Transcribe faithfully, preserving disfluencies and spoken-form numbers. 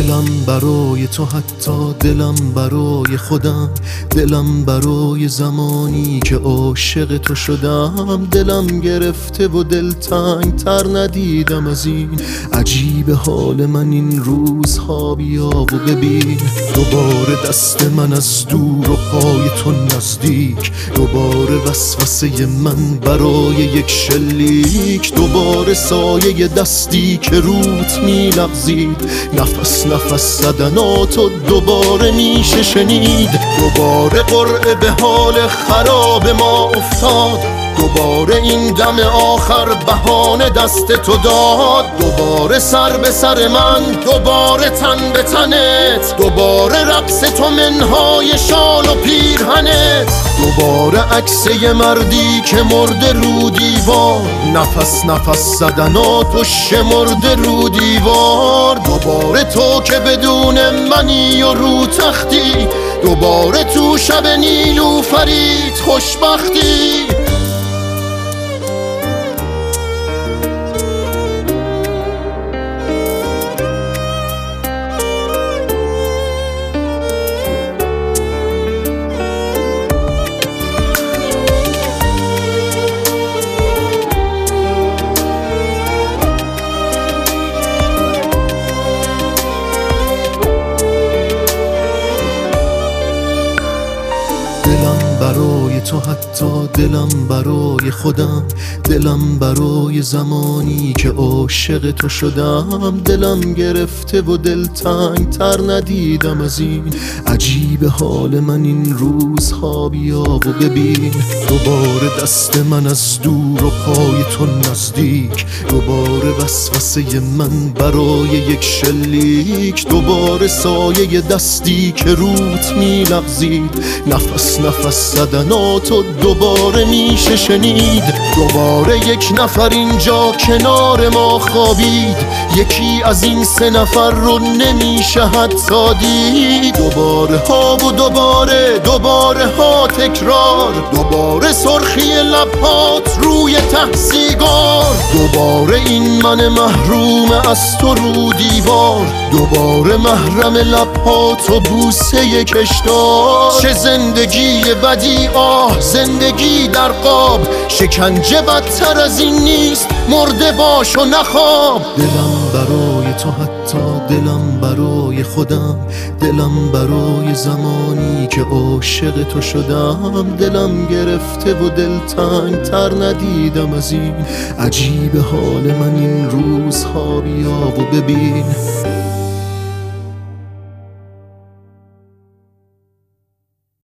دلم برای تو، حتی دلم برای خودم، دلم برای زمانی که عاشق تو شدم. دلم گرفته و دلتنگ تر ندیدم از این. عجیب حال من این روزها، بیا و ببین دوباره دست من از دور و پای تو نزدیک، دوباره وسوسه من برای یک شلیک، دوباره سایه دستی که روت می لغزید، نفس نفس صدناتو دوباره میشه شنید. دوباره قرعه به حال خراب ما افتاد، دوباره این دم آخر بهانه دست تو داد. دوباره سر به سر من، دوباره تن به تنت، دوباره رقص تو منهای شال و پیرهنت، دوباره عکسه مردی که مرده رو دیوار، نفس نفس صدنات و شمرده رو دیوار. دوباره تو که بدون منی و رو تختی، دوباره تو شب نیلوفرید خوشبختی. دلم برای تو، حتی دلم برای خودم، دلم برای زمانی که عاشق تو شدم. دلم گرفته و دلتنگ تر ندیدم از این. عجیب حال من این روزها، بیا و ببین دوباره دست من از دور و پای تو نزدیک، دوباره وسوسه من برای یک شلیک، دوباره سایه دستی که روت می لغزید، نفس نفس صدناتو دوباره میشه شنید. دوباره یک نفر اینجا کنار ما خوابید، یکی از این سه نفر رو نمیشه حتی دید. دوباره ها و دوباره دوباره ها تکرار، دوباره سرخی لبهات روی ته سیگار، دوباره این من محروم از تو رو دیوار، دوباره محرم لبهات و بوسه کشدار. چه زندگی بدی، آه زندگی در قاب، شکنجه بدتر از این نیست، مرده باش و نخواب. دلم برای تو، حتی دلم برای خودم، دلم برای زمانی که عاشق تو شدم. دلم گرفته و دلتنگ تر ندیدم از این. عجیب حال من این روزها، بیا و ببین